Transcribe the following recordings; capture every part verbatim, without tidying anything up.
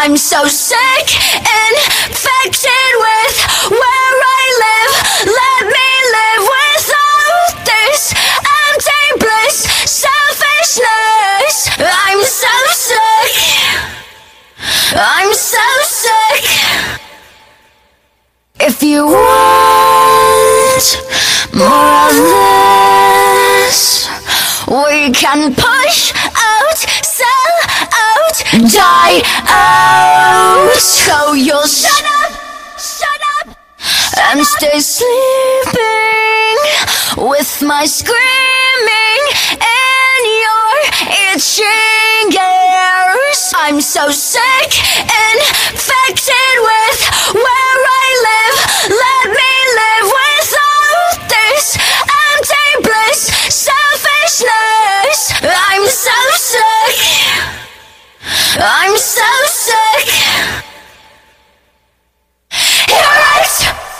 I'm so sick, infected with where I live. Let me live without this empty bliss, selfishness. I'm so sick. I'm so sick. If you want more of this, we can push out, sell out, die out. So you'll shut up, shut up, and stay sleeping with my screaming in your itching ears. I'm so sick, infected with where I live. Let me live without this empty bliss, selfishness. I'm so sick. I'm so sick. Hear it!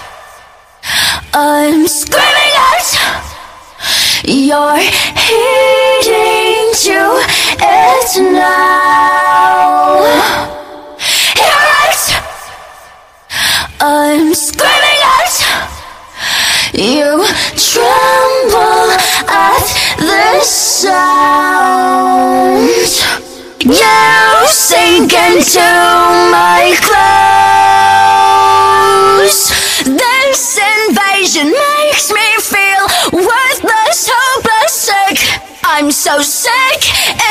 I'm screaming it. You're heeding to it now. Hear it! I'm screaming it. You tremble at this sound. You sink into my clothes. This invasion makes me feel worthless, hopeless, sick. I'm so sick.